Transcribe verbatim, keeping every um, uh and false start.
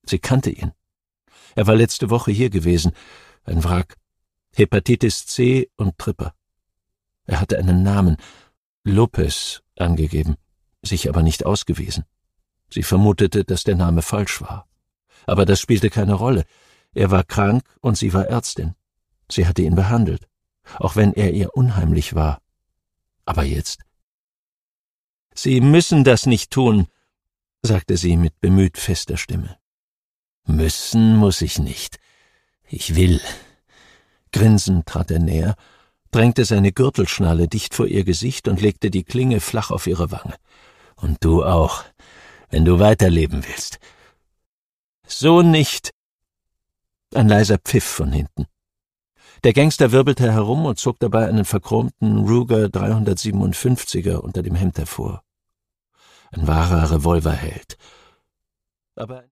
Sie kannte ihn. Er war letzte Woche hier gewesen. Ein Wrack. Hepatitis C und Tripper. Er hatte einen Namen, Lopez, angegeben, sich aber nicht ausgewiesen. Sie vermutete, dass der Name falsch war. Aber das spielte keine Rolle. Er war krank und sie war Ärztin. Sie hatte ihn behandelt, auch wenn er ihr unheimlich war. Aber jetzt? »Sie müssen das nicht tun«, sagte sie mit bemüht fester Stimme. »Müssen muss ich nicht. Ich will.« Grinsend trat er näher, drängte seine Gürtelschnalle dicht vor ihr Gesicht und legte die Klinge flach auf ihre Wange. »Und du auch, wenn du weiterleben willst.« »So nicht!« Ein leiser Pfiff von hinten. Der Gangster wirbelte herum und zog dabei einen verchromten Ruger dreihundertsiebenundfünfziger unter dem Hemd hervor. Ein wahrer Revolverheld. Aber